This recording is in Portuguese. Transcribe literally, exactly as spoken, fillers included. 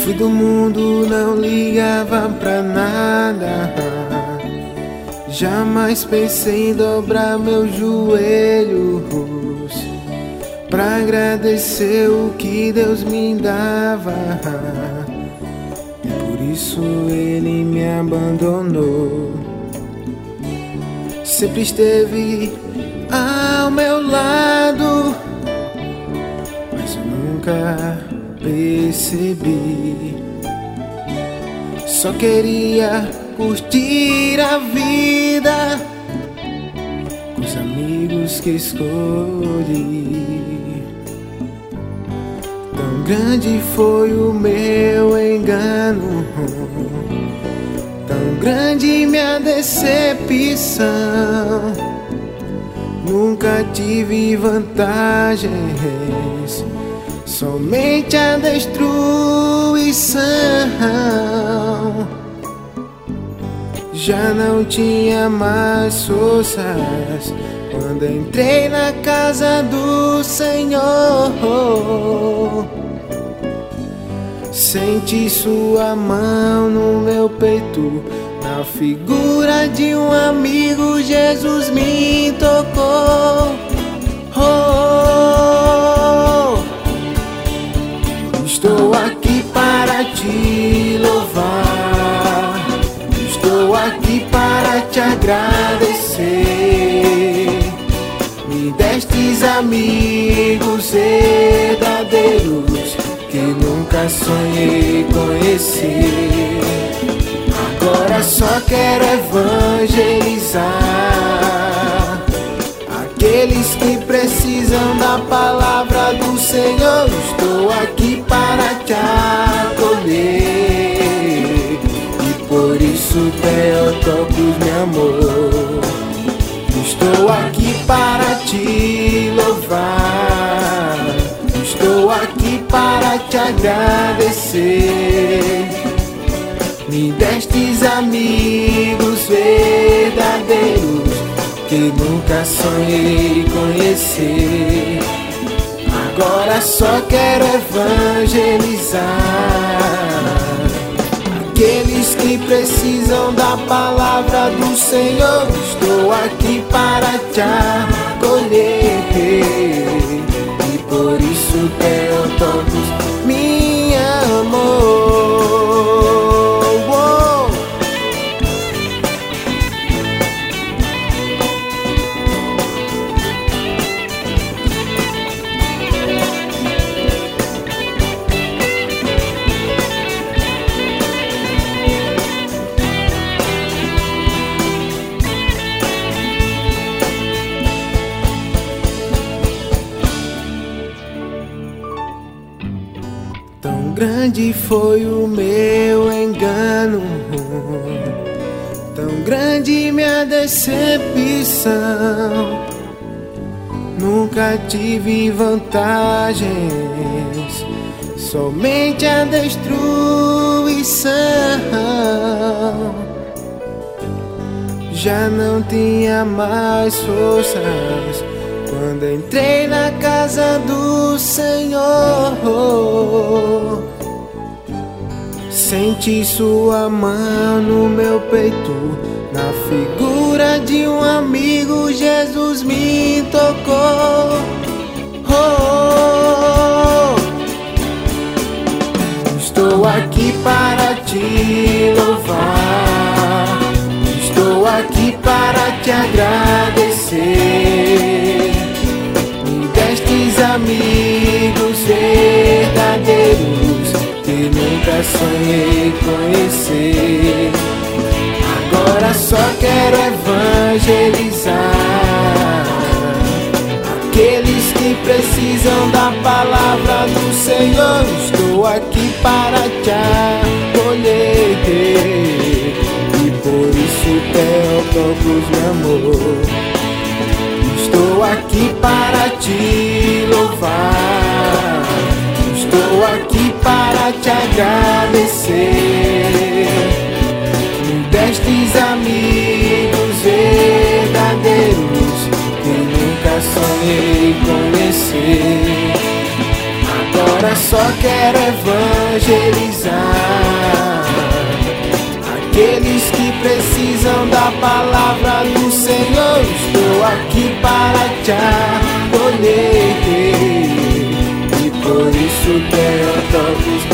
fui do mundo, não ligava pra nada. Jamais pensei em dobrar meus joelhos pra agradecer o que Deus me dava. E por isso Ele me abandonou. Sempre esteve ao meu lado, mas eu nunca percebi. Só queria curtir a vida com os amigos que escolhi. Tão grande foi o meu engano, tão grande minha decepção. Nunca tive vantagens, somente a destruição. Já não tinha mais forças quando entrei na casa do Senhor. Senti sua mão no meu peito, na figura de um amigo Jesus me tocou. Oh, estou aqui para te louvar, estou aqui para te agradecer. Me destes amigos verdadeiros que nunca sonhei conhecer. Agora só quero evangelizar aqueles que precisam da palavra do Senhor. Estou aqui para te acolher e por isso Theotokos me amou. Estou aqui para te louvar, estou aqui para te agradecer. Me destes amigos verdadeiros que nunca sonhei conhecer. Agora só quero evangelizar aqueles que precisam da palavra do Senhor. Estou aqui para te acolher e por isso Theotokos me amou. Tão grande foi o meu engano, tão grande minha decepção. Nunca tive vantagens, somente a destruição. Já não tinha mais forças quando entrei na casa do Senhor. Senti sua mão no meu peito, na figura de um amigo Jesus me tocou. Oh, estou aqui para te louvar, estou aqui para te agradecer. Me destes amigos verdadeiros que nunca sonhei conhecer. Agora só quero evangelizar aqueles que precisam da palavra do Senhor. Estou aqui para te acolher e por isso Theotokos me amou. Estou aqui para te louvar, estou aqui para te agradecer. Me destes amigos verdadeiros que nunca sonhei conhecer. Agora só quero evangelizar evangelizar. Aqueles que precisam da palavra do Senhor, estou aqui para te acolher. E por isso tenho tantos